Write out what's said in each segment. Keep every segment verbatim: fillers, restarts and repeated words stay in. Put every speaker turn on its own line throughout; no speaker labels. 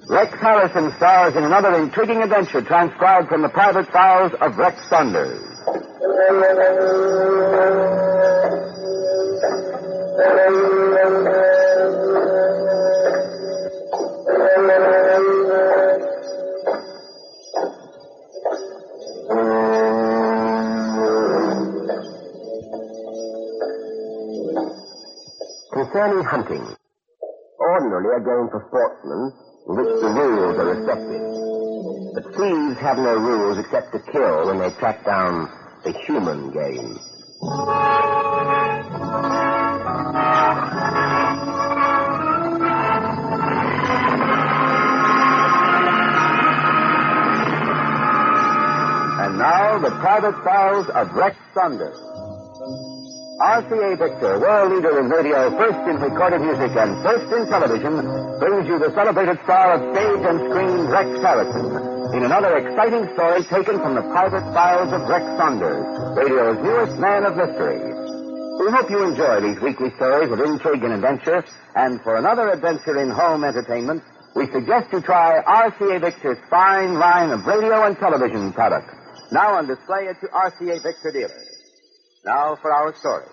Rex Harrison stars in another intriguing adventure transcribed from the private files of Rex Saunders. Concerning hunting. Ordinarily a game for sportsmen in which the rules are respected. But thieves have no rules except to kill when they track down the human game. And now, the private files of Rex Saunders. R C A Victor, world leader in radio, first in recorded music and first in television, brings you the celebrated star of stage and screen, Rex Harrison, in another exciting story taken from the private files of Rex Saunders, radio's newest man of mystery. We hope you enjoy these weekly stories of intrigue and adventure, and for another adventure in home entertainment, we suggest you try R C A Victor's fine line of radio and television products, now on display at your R C A Victor dealers. Now for our story.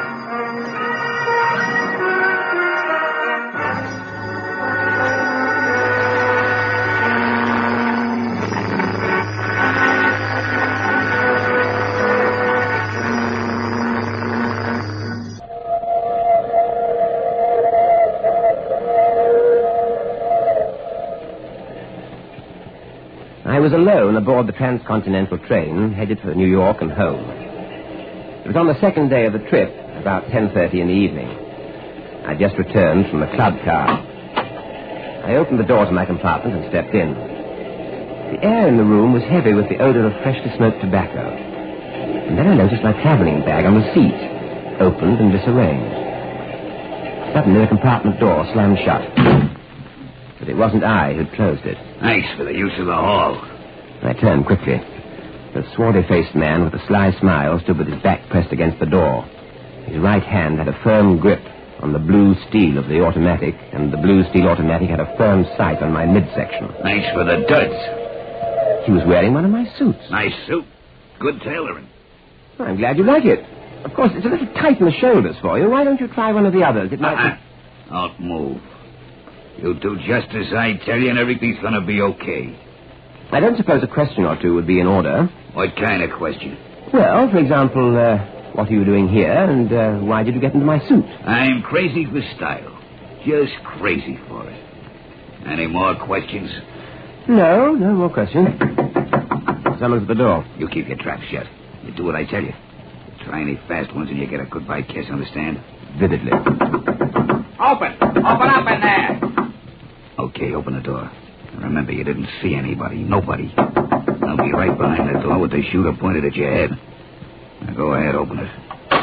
I was alone aboard the transcontinental train headed for New York and home. It was on the second day of the trip, about ten thirty in the evening. I'd just returned from the club car. I opened the door to my compartment and stepped in. The air in the room was heavy with the odor of freshly smoked tobacco. And then I noticed my traveling bag on the seat, opened and disarranged. Suddenly the compartment door slammed shut. But it wasn't I who'd closed it.
Thanks for the use of the hall.
I turned quickly. The swarthy-faced man with a sly smile stood with his back pressed against the door. His right hand had a firm grip on the blue steel of the automatic, and the blue steel automatic had a firm sight on my midsection.
Thanks for the duds.
He was wearing one of my suits.
Nice suit. Good tailoring.
I'm glad you like it. Of course, it's a little tight in the shoulders for you. Why don't you try one of the others? It might
uh-uh. be... Don't move. You do just as I tell you, and everything's going to be okay.
I don't suppose a question or two would be in order.
What kind of question?
Well, for example, uh, what are you doing here, and uh, why did you get into my suit?
I'm crazy for style. Just crazy for it. Any more questions?
No, no more questions. Someone's at the door.
You keep your trap shut. You do what I tell you. Try any fast ones and you get a goodbye kiss, understand?
Vividly.
Open! Open up in there! Okay, open the door. Remember, you didn't see anybody. Nobody. I'll be right behind the door with the shooter pointed at your head. Now go ahead, open it.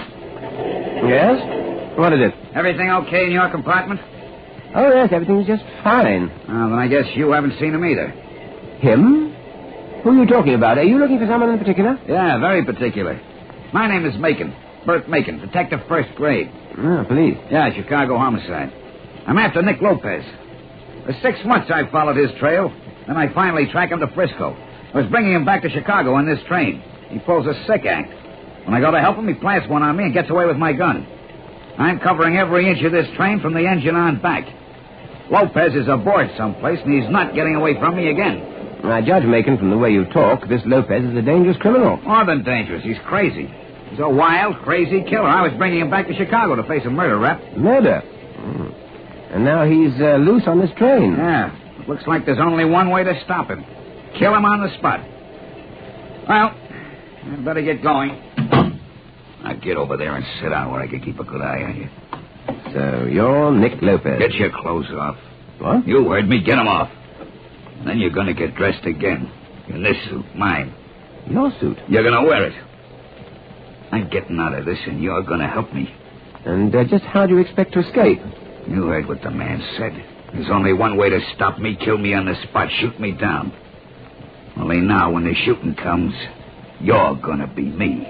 Yes? What is it?
Everything okay in your compartment?
Oh, yes, everything's just fine.
Well, then I guess you haven't seen him either.
Him? Who are you talking about? Are you looking for someone in particular?
Yeah, very particular. My name is Macon. Bert Macon, detective first grade.
Ah, police.
Yeah, Chicago homicide. I'm after Nick Lopez. For six months I followed his trail. Then I finally tracked him to Frisco. I was bringing him back to Chicago on this train. He pulls a sick act. When I go to help him, he plants one on me and gets away with my gun. I'm covering every inch of this train from the engine on back. Lopez is aboard someplace, and he's not getting away from me again.
I judge, Macon, from the way you talk, this Lopez is a dangerous criminal.
More than dangerous. He's crazy. He's a wild, crazy killer. I was bringing him back to Chicago to face a murder rap.
Murder? Mm. And now he's uh, loose on this train.
Yeah. It looks like there's only one way to stop him. Kill him on the spot. Well, I'd better get going. Now get over there and sit down where I can keep a good eye on you.
So you're Nick Lopez.
Get your clothes off.
What?
You heard me. Get them off. And then you're going to get dressed again. In this suit, mine.
Your suit?
You're going to wear it. I'm getting out of this, and you're going to help me.
And uh, just how do you expect to escape?
You heard what the man said. There's only one way to stop me. Kill me on the spot. Shoot me down. Only now, when the shooting comes, you're going to be me.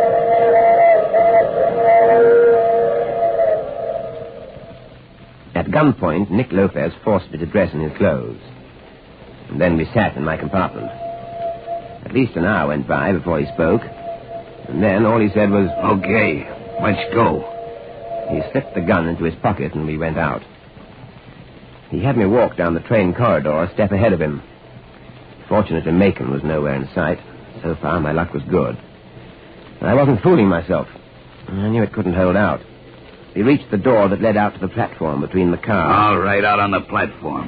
At gunpoint, Nick Lopez forced me to dress in his clothes. And then we sat in my compartment. At least an hour went by before he spoke. And then all he said was,
Okay, let's go.
He slipped the gun into his pocket and we went out. He had me walk down the train corridor a step ahead of him. Fortunately, Macon was nowhere in sight. So far, my luck was good. And I wasn't fooling myself. I knew it couldn't hold out. We reached the door that led out to the platform between the cars.
All right, out on the platform.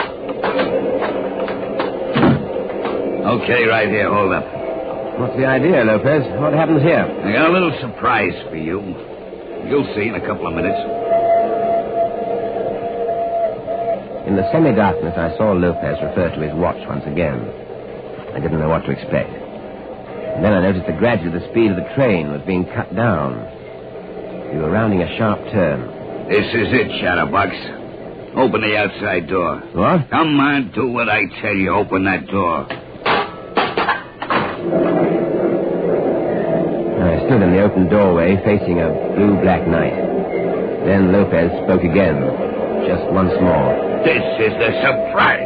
Okay, right here. Hold up.
What's the idea, Lopez? What happens here?
I got a little surprise for you. You'll see in a couple of minutes.
In the semi-darkness, I saw Lopez refer to his watch once again. I didn't know what to expect. And then I noticed that gradually the speed of the train was being cut down. We were rounding a sharp turn.
This is it, Chatterbox. Open the outside door.
What?
Come on, do what I tell you. Open that door.
I stood in the open doorway facing a blue-black night. Then Lopez spoke again, just once more.
This is the surprise.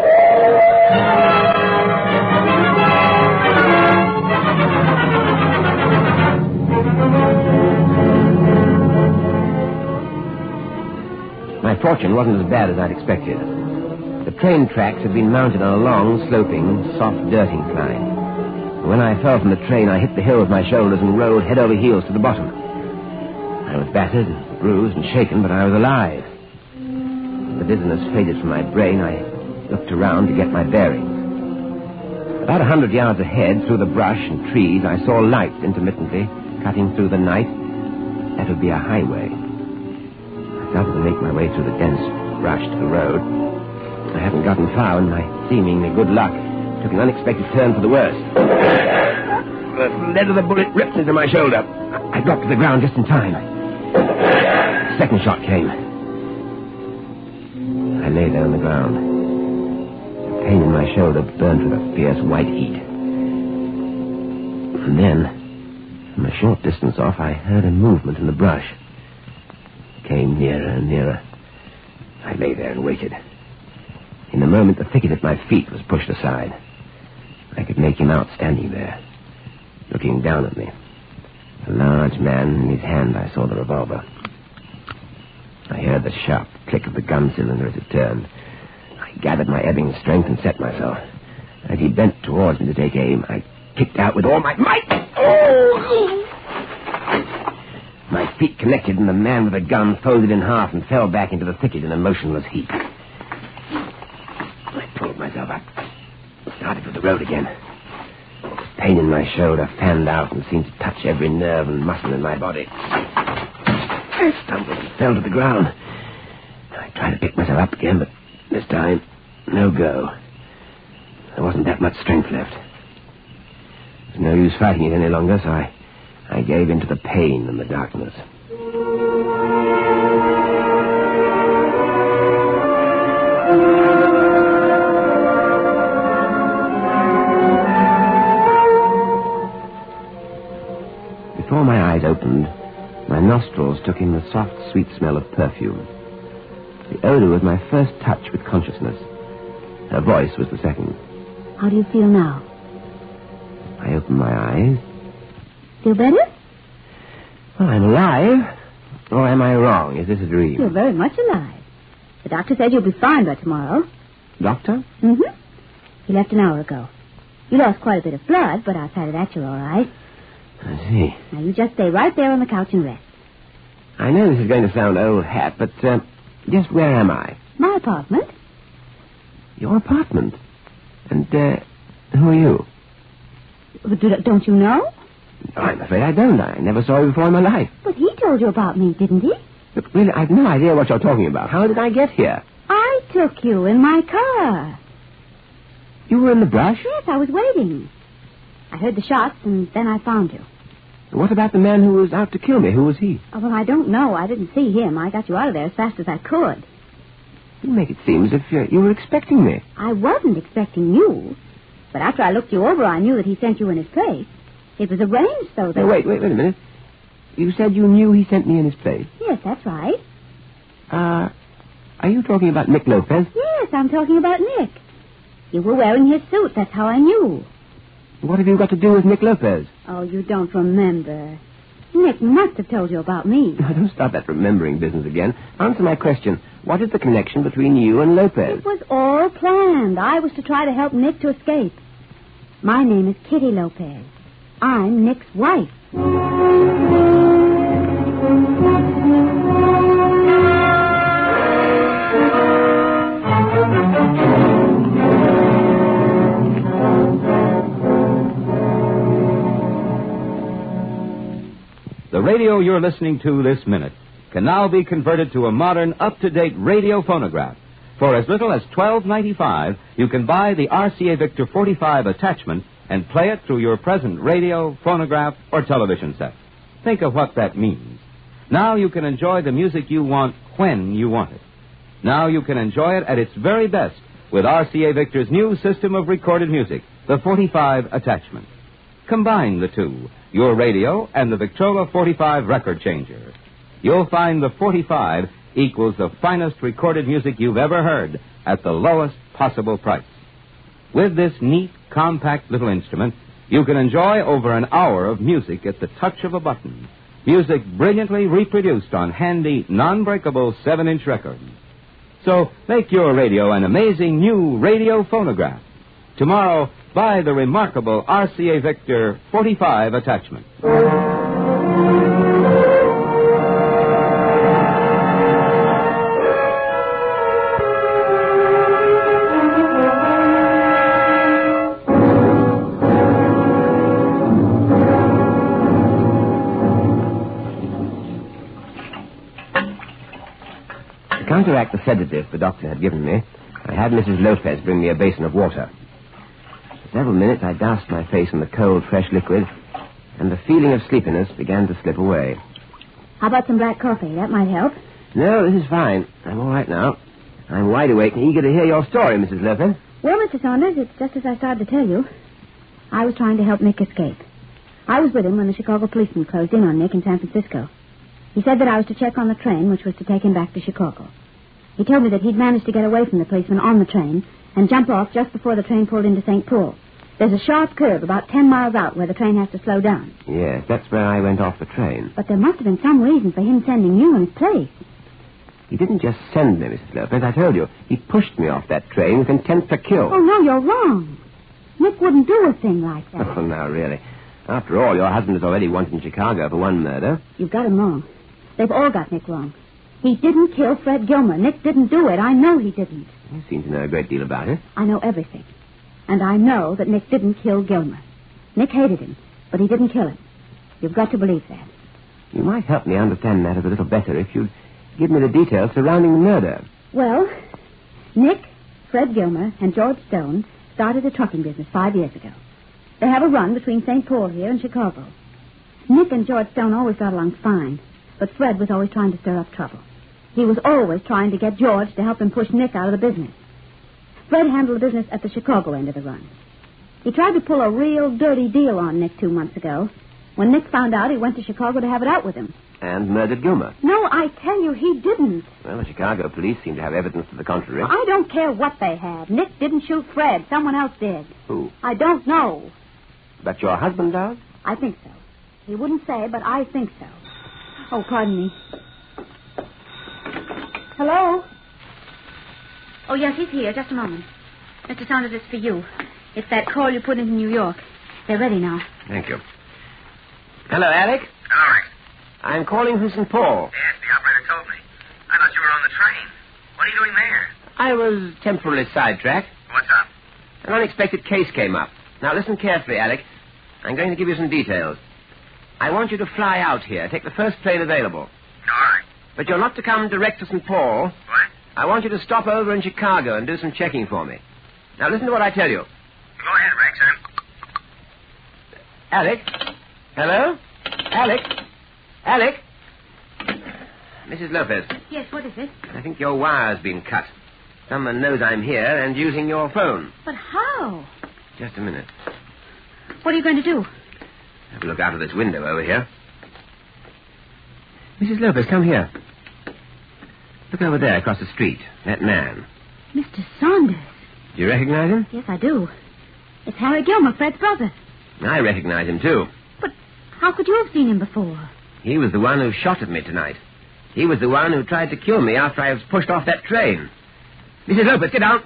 My fortune wasn't as bad as I'd expected. The train tracks had been mounted on a long, sloping, soft dirt incline. When I fell from the train, I hit the hill with my shoulders and rolled head over heels to the bottom. I was battered, bruised, and shaken, but I was alive. As the dizziness faded from my brain, I looked around to get my bearings. About a hundred yards ahead, through the brush and trees, I saw lights intermittently, cutting through the night. That would be a highway. I started to make my way through the dense brush to the road. I hadn't gotten far when my seemingly good luck took an unexpected turn for the worse. The lead of the bullet ripped into my shoulder. I dropped to the ground just in time. The second shot came. I lay there on the ground. The pain in my shoulder burned with a fierce white heat. And then, from a short distance off, I heard a movement in the brush. It came nearer and nearer. I lay there and waited. In a moment, the thicket at my feet was pushed aside. I could make him out standing there, looking down at me. A large man, in his hand I saw the revolver. I heard the sharp click of the gun cylinder as it turned. I gathered my ebbing strength and set myself. As he bent towards me to take aim, I kicked out with all my might. Oh! My feet connected, and the man with the gun folded in half and fell back into the thicket in a motionless heap. I pulled myself up, started for the road again. The pain in my shoulder fanned out and seemed to touch every nerve and muscle in my body. I stumbled and fell to the ground. I tried to pick myself up again, but this time, no go. There wasn't that much strength left. There was no use fighting it any longer, so I, I gave in to the pain and the darkness. Before my eyes opened, my nostrils took in the soft, sweet smell of perfume. The odor was my first touch with consciousness. Her voice was the second.
How do you feel now?
I opened my eyes.
Feel better?
Well, I'm alive. Or am I wrong? Is this a dream?
You're very much alive. The doctor said you'll be fine by tomorrow.
Doctor?
Mm-hmm. He left an hour ago. You lost quite a bit of blood, but outside of that, you're all right.
I see.
Now, you just stay right there on the couch and rest.
I know this is going to sound old hat, but uh, just where am I?
My apartment.
Your apartment? And uh, who are you?
But do- don't you know?
I'm afraid I don't. I never saw you before in my life.
But he told you about me, didn't he?
Look, really, I've no idea what you're talking about. How did I get here?
I took you in my car.
You were in the brush?
Yes, I was waiting. I heard the shots, and then I found you.
What about the man who was out to kill me? Who was he?
Oh, well, I don't know. I didn't see him. I got you out of there as fast as I could.
You make it seem as if you, you were expecting me.
I wasn't expecting you. But after I looked you over, I knew that he sent you in his place. It was arranged so that...
No, wait, wait, wait a minute. You said you knew he sent me in his place?
Yes, that's right.
Uh, Are you talking about Nick Lopez?
Yes, I'm talking about Nick. You were wearing his suit. That's how I knew.
What have you got to do with Nick Lopez?
Oh, you don't remember. Nick must have told you about me.
Now, don't start that remembering business again. Answer my question. What is the connection between you and Lopez?
It was all planned. I was to try to help Nick to escape. My name is Kitty Lopez. I'm Nick's wife.
The radio you're listening to this minute can now be converted to a modern, up-to-date radio phonograph. For as little as twelve ninety-five, you can buy the R C A Victor forty-five attachment and play it through your present radio, phonograph, or television set. Think of what that means. Now you can enjoy the music you want when you want it. Now you can enjoy it at its very best with R C A Victor's new system of recorded music, the forty-five attachment. Combine the two, your radio and the Victrola forty-five record changer. You'll find the forty-five equals the finest recorded music you've ever heard at the lowest possible price. With this neat, compact little instrument, you can enjoy over an hour of music at the touch of a button. Music brilliantly reproduced on handy, non-breakable seven-inch records. So make your radio an amazing new radio phonograph. Tomorrow, buy the remarkable R C A Victor forty-five attachment.
To counteract the sedative the doctor had given me, I had Missus Lopez bring me a basin of water. For several minutes I doused my face in the cold, fresh liquid, and the feeling of sleepiness began to slip away.
How about some black coffee? That might help.
No, this is fine. I'm all right now. I'm wide awake and eager to hear your story, Missus Lopez.
Well, Mister Saunders, it's just as I started to tell you. I was trying to help Nick escape. I was with him when the Chicago policeman closed in on Nick in San Francisco. He said that I was to check on the train, which was to take him back to Chicago. He told me that he'd managed to get away from the policeman on the train and jump off just before the train pulled into Saint Paul. There's a sharp curve about ten miles out where the train has to slow down.
Yes, that's where I went off the train.
But there must have been some reason for him sending you in his place.
He didn't just send me, Missus Lopez. I told you. He pushed me off that train with intent to kill.
Oh, no, you're wrong. Nick wouldn't do a thing like that.
Oh, now, really. After all, your husband is already wanted in Chicago for one murder.
You've got him wrong. They've all got Nick wrong. He didn't kill Fred Gilmer. Nick didn't do it. I know he didn't.
You seem to know a great deal about it.
I know everything. And I know that Nick didn't kill Gilmer. Nick hated him, but he didn't kill him. You've got to believe that.
You might help me understand matters a little better if you'd give me the details surrounding the murder.
Well, Nick, Fred Gilmer, and George Stone started a trucking business five years ago. They have a run between Saint Paul here and Chicago. Nick and George Stone always got along fine, but Fred was always trying to stir up trouble. He was always trying to get George to help him push Nick out of the business. Fred handled the business at the Chicago end of the run. He tried to pull a real dirty deal on Nick two months ago. When Nick found out, he went to Chicago to have it out with him.
And murdered Gilmer.
No, I tell you, he didn't.
Well, the Chicago police seem to have evidence to the contrary.
I don't care what they have. Nick didn't shoot Fred. Someone else did.
Who?
I don't know.
But your husband does?
I think so. He wouldn't say, but I think so. Oh, pardon me. Hello? Oh, yes, he's here. Just a moment. Mister Saunders, it's for you. It's that call you put into New York. They're ready now.
Thank you. Hello, Alec.
Hello, Rex.
I'm calling from Saint Paul.
Yes, the operator told me. I thought you were on the train. What are you doing there?
I was temporarily sidetracked.
What's up?
An unexpected case came up. Now, listen carefully, Alec. I'm going to give you some details. I want you to fly out here. Take the first plane available.
All right.
But you're not to come direct to Saint Paul.
What?
I want you to stop over in Chicago and do some checking for me. Now, listen to what I tell you.
Go ahead, Rex. I'm...
Alec? Hello? Alec? Alec? Missus Lopez.
Yes, what is it?
I think your wire's been cut. Someone knows I'm here and using your phone.
But how?
Just a minute.
What are you going to do?
Have a look out of this window over here. Missus Lopez, come here. Look over there across the street. That man.
Mister Saunders.
Do you recognize him?
Yes, I do. It's Harry Gilmer, Fred's brother.
I recognize him, too.
But how could you have seen him before?
He was the one who shot at me tonight. He was the one who tried to kill me after I was pushed off that train. Missus Lopez, get down.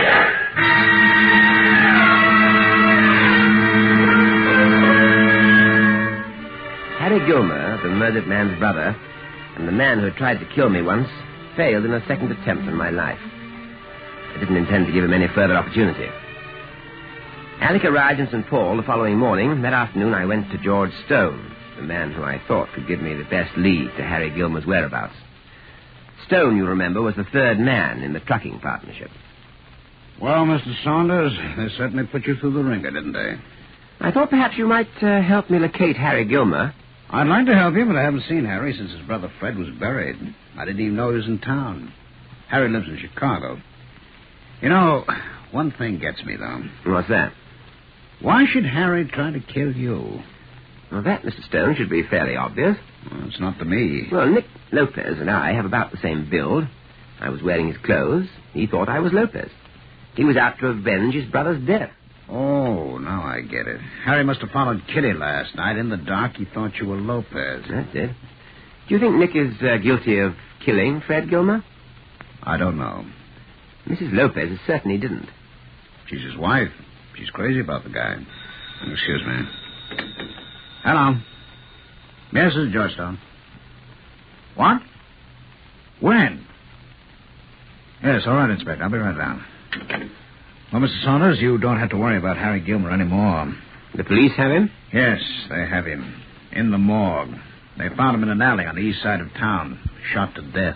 Harry Gilmer, the murdered man's brother, and the man who had tried to kill me once, failed in a second attempt on my life. I didn't intend to give him any further opportunity. Alec arrived in Saint Paul the following morning. That afternoon I went to George Stone, the man who I thought could give me the best lead to Harry Gilmer's whereabouts. Stone, you remember, was the third man in the trucking partnership.
Well, Mister Saunders, they certainly put you through the ringer, didn't they?
I thought perhaps you might uh, help me locate Harry Gilmer.
I'd like to help you, but I haven't seen Harry since his brother Fred was buried. I didn't even know he was in town. Harry lives in Chicago. You know, one thing gets me, though.
What's that?
Why should Harry try to kill you?
Well, that, Mister Stone, should be fairly obvious.
Well, it's not to me.
Well, Nick Lopez and I have about the same build. I was wearing his clothes. He thought I was Lopez. He was out to avenge his brother's death.
Oh, now I get it. Harry must have followed Kitty last night. In the dark, he thought you were Lopez.
That's it. Do you think Nick is uh, guilty of killing Fred Gilmer?
I don't know.
Missus Lopez certainly didn't.
She's his wife. She's crazy about the guy. Excuse me. Hello. Yes, this is Georgetown. What? When? Yes, all right, Inspector. I'll be right down. Well, Mister Saunders, you don't have to worry about Harry Gilmer anymore.
The police have him?
Yes, they have him. In the morgue. They found him in an alley on the east side of town. Shot to death.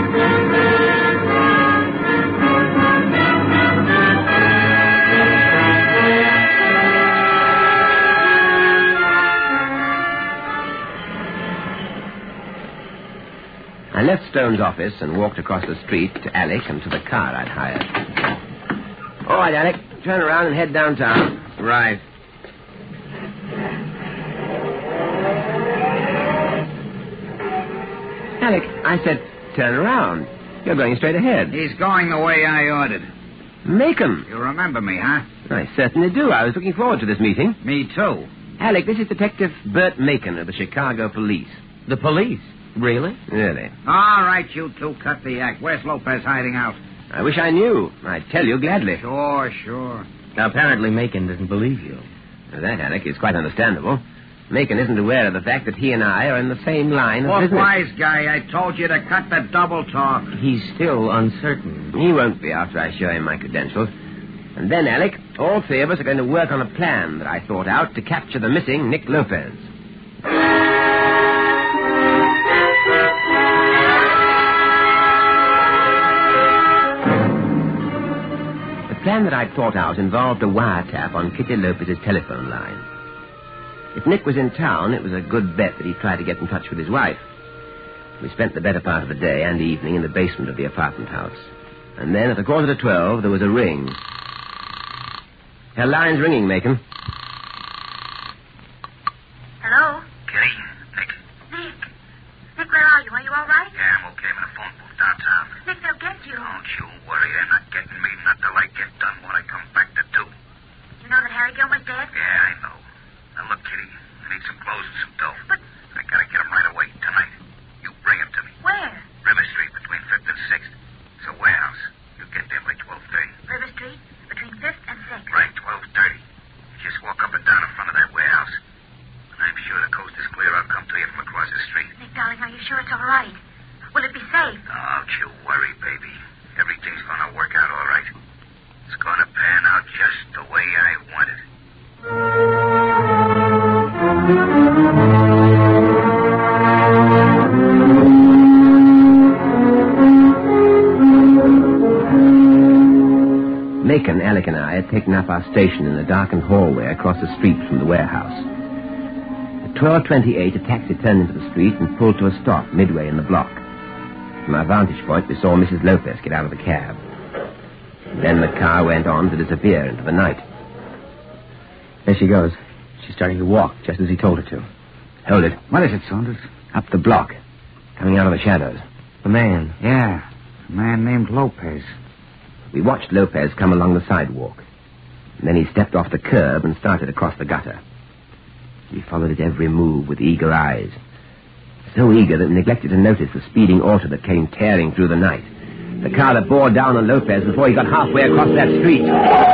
I left Stone's office and walked across the street to Alec and to the car I'd hired. All right, Alec. Turn around and head downtown.
Right.
Alec, I said turn around. You're going straight ahead.
He's going the way I ordered.
Macon.
You remember me, huh?
I certainly do. I was looking forward to this meeting.
Me too.
Alec, this is Detective Bert Macon of the Chicago Police.
The police? Really?
Really?
All right, you two, cut the act. Where's Lopez hiding out?
I wish I knew. I'd tell you gladly.
Sure, sure.
Apparently Macon doesn't believe you.
Now, that, Alec, is quite understandable. Macon isn't aware of the fact that he and I are in the same line of
What
business.
wise guy? I told you to cut the double talk.
He's still uncertain.
He won't be after I show him my credentials. And then, Alec, all three of us are going to work on a plan that I thought out to capture the missing Nick Lopez. The plan that I'd thought out involved a wiretap on Kitty Lopez's telephone line. If Nick was in town, it was a good bet that he'd try to get in touch with his wife. We spent the better part of the day and evening in the basement of the apartment house. And then at a quarter to twelve, there was a ring. Her line's ringing, Macon.
Hello? Kitty? Nick? Nick? Nick, where are you? Are you all right?
Yeah, I'm okay. I'm in a phone booth downtown.
Nick, they'll get you.
Don't you worry. They're not getting me. Not till I get done what I come back to do.
You know that Harry Gilmer's dead?
Yeah, I know. Now, look, Kitty. I need some clothes and some dough.
But...
I gotta get them right away, tonight. You bring them to me.
Where?
River Street, between fifth and sixth. It's a warehouse. You get there by twelve thirty.
River Street, between fifth and sixth.
Right, twelve thirty. Just walk up and down in front of that warehouse. And I'm sure the coast is clear. I'll come to you from across the street.
Nick, darling, are you sure it's all right? Will it be safe?
Don't you worry, baby. Everything's gonna work out all right. It's gonna pan out just the way I want it.
Macon, Alec, and I had taken up our station in a darkened hallway across the street from the warehouse. At twelve twenty-eight, a taxi turned into the street and pulled to a stop midway in the block. From our vantage point, we saw Missus Lopez get out of the cab. Then the car went on to disappear into the night.
There she goes. She's starting to walk, just as he told her to.
Hold it.
What is it, Saunders?
Up the block. Coming out of the shadows.
The man.
Yeah. A man named Lopez.
We watched Lopez come along the sidewalk. And then he stepped off the curb and started across the gutter. We followed his every move with eager eyes. So eager that we neglected to notice the speeding auto that came tearing through the night. The car that bore down on Lopez before he got halfway across that street.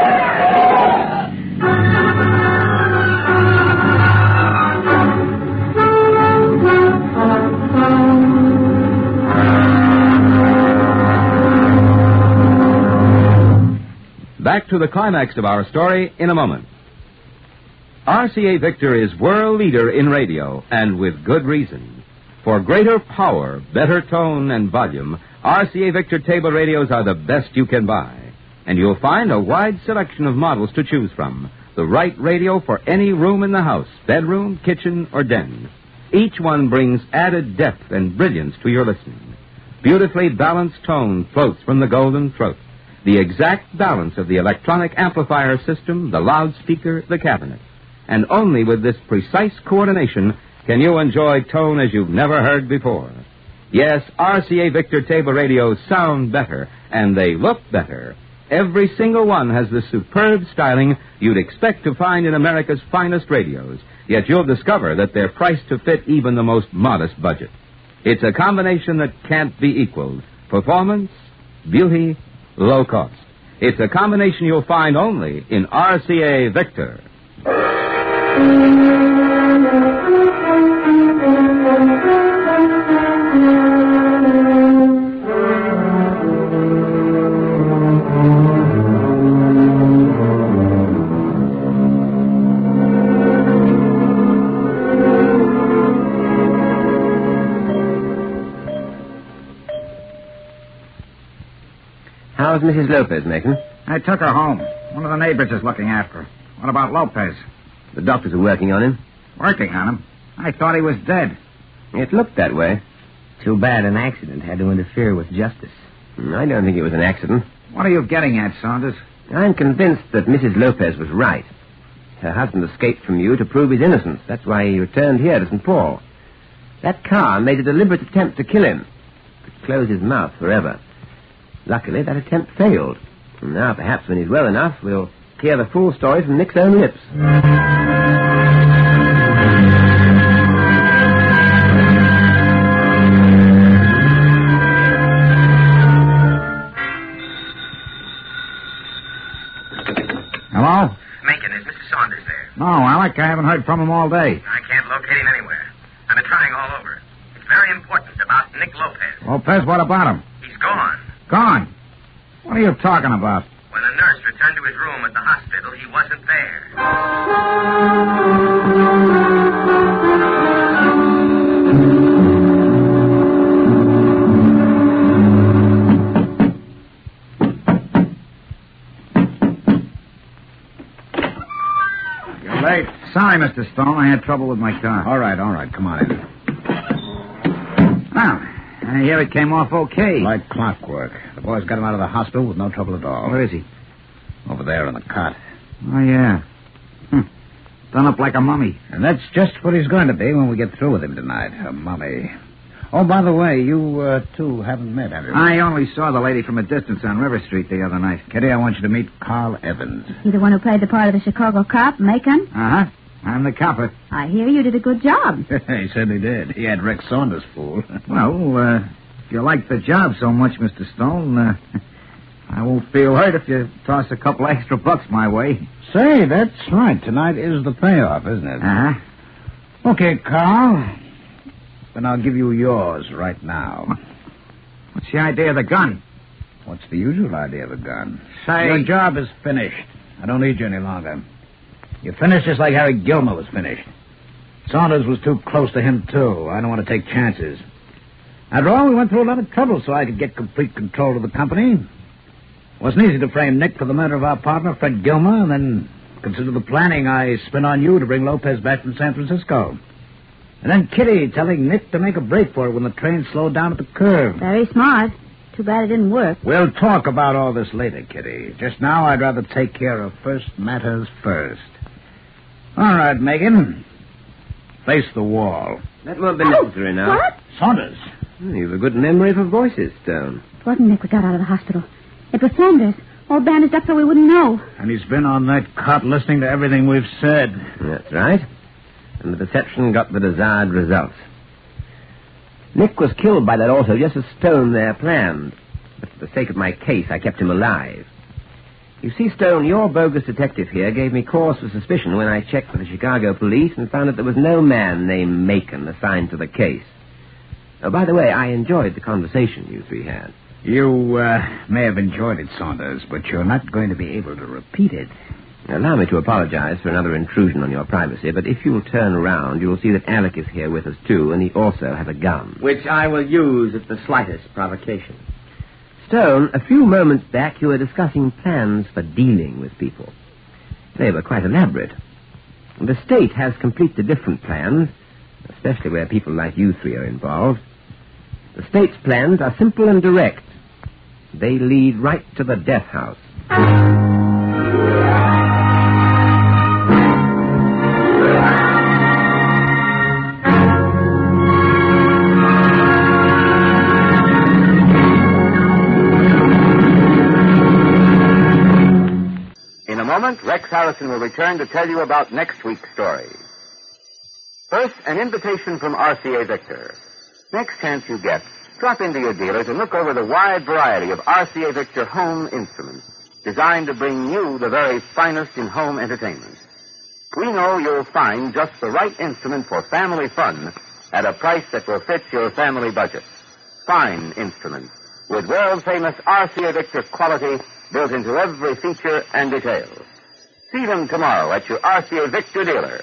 Back to the climax of our story in a moment. R C A Victor is world leader in radio, and with good reason. For greater power, better tone, and volume, R C A Victor table radios are the best you can buy. And you'll find a wide selection of models to choose from. The right radio for any room in the house, bedroom, kitchen, or den. Each one brings added depth and brilliance to your listening. Beautifully balanced tone floats from the golden throat. The exact balance of the electronic amplifier system, the loudspeaker, the cabinet. And only with this precise coordination can you enjoy tone as you've never heard before. Yes, R C A Victor table radios sound better, and they look better. Every single one has the superb styling you'd expect to find in America's finest radios, yet you'll discover that they're priced to fit even the most modest budget. It's a combination that can't be equaled. Performance, beauty, low cost. It's a combination you'll find only in R C A Victor.
How's Missus Lopez, Macon?
I took her home. One of the neighbors is looking after her. What about Lopez?
The doctors are working on him.
Working on him? I thought he was dead.
It looked that way.
Too bad an accident had to interfere with justice.
I don't think it was an accident.
What are you getting at, Saunders?
I'm convinced that Missus Lopez was right. Her husband escaped from you to prove his innocence. That's why he returned here to Saint Paul. That car made a deliberate attempt to kill him, to close his mouth forever. Luckily, that attempt failed. And now, perhaps when he's well enough, we'll hear the full story from Nick's own lips.
Hello?
Macon, is Mister Saunders there?
No, Alec. I haven't heard from him all day.
I can't locate him anywhere. I've been trying all over. It's very important about Nick Lopez.
Lopez, what about him?
He's gone.
Gone? What are you talking about?
When the nurse returned to his room at the hospital, he wasn't there.
You're late. Sorry, Mister Stone. I had trouble with my car.
All right, all right. Come on in.
Well, I hear it came off okay.
Like clockwork. The boys got him out of the hospital with no trouble at all.
Where is he?
Over there in the cot.
Oh, yeah. Hm. Done up like a mummy.
And that's just what he's going to be when we get through with him tonight. A mummy. Oh, by the way, you uh, two haven't met, have you?
I only saw the lady from a distance on River Street the other night.
Kitty, I want you to meet Carl Evans.
You the one who played the part of the Chicago cop, Macon?
Uh-huh. I'm the copper.
I hear you did a good job.
He certainly did. He had Rex Saunders fooled.
Well, uh, if you like the job so much, Mister Stone, uh, I won't feel hurt if you toss a couple extra bucks my way.
Say, that's right. Tonight is the payoff, isn't it?
Uh-huh.
Okay, Carl. Then I'll give you yours right now.
What's the idea of the gun?
What's the usual idea of a gun?
Say...
Your job is finished. I don't need you any longer. You're finished just like Harry Gilmer was finished. Saunders was too close to him, too. I don't want to take chances. After all, we went through a lot of trouble so I could get complete control of the company. It wasn't easy to frame Nick for the murder of our partner, Fred Gilmer, and then consider the planning I spent on you to bring Lopez back from San Francisco. And then Kitty telling Nick to make a break for it when the train slowed down at the curve.
Very smart. Too bad it didn't work.
We'll talk about all this later, Kitty. Just now, I'd rather take care of first matters first. All right, Megan. Face the wall.
That won't be necessary now.
What?
Saunders.
You've a good memory for voices, Stone.
wasn't Nick we got out of the hospital. It was Saunders, all bandaged up so we wouldn't know.
And he's been on that cot listening to everything we've said.
That's right. And the deception got the desired results. Nick was killed by that auto just as Stone there planned. But for the sake of my case, I kept him alive. You see, Stone, your bogus detective here gave me cause for suspicion when I checked with the Chicago police and found that there was no man named Macon assigned to the case. Oh, by the way, I enjoyed the conversation you three had.
You uh, may have enjoyed it, Saunders, but you're not going to be able to repeat it.
Allow me to apologize for another intrusion on your privacy, but if you'll turn around, you'll see that Alec is here with us, too, and he also has a gun.
Which I will use at the slightest provocation.
Stone, a few moments back you were discussing plans for dealing with people. They were quite elaborate. The state has completely different plans, especially where people like you three are involved. The state's plans are simple and direct. They lead right to the death house.
In a moment, Rex Harrison will return to tell you about next week's story. First, an invitation from R C A Victor. Next chance you get, drop into your dealer to look over the wide variety of R C A Victor home instruments designed to bring you the very finest in home entertainment. We know you'll find just the right instrument for family fun at a price that will fit your family budget. Fine instruments with world-famous R C A Victor quality built into every feature and detail. See them tomorrow at your R C A Victor dealer.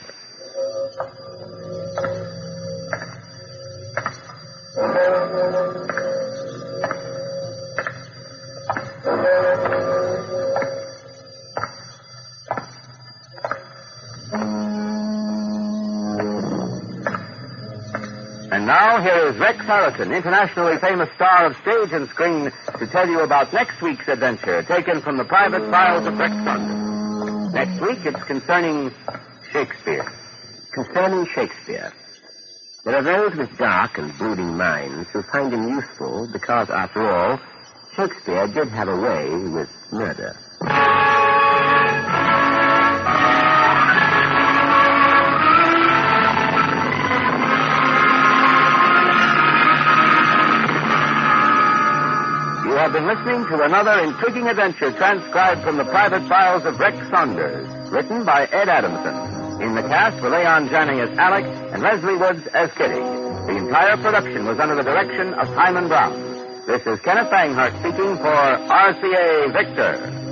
And now, here is Rex Harrison, internationally famous star of stage and screen, to tell you about next week's adventure, taken from the private files of Rex Thunder. Next week, it's concerning Shakespeare.
Concerning Shakespeare, there are those with dark and brooding minds who find him useful because, after all, Shakespeare did have a way with murder.
You have been listening to another intriguing adventure transcribed from the private files of Rex Saunders, written by Ed Adamson. In the cast were Leon Janney as Alec and Leslie Woods as Kitty. The entire production was under the direction of Hyman Brown. This is Kenneth Banghart speaking for R C A Victor.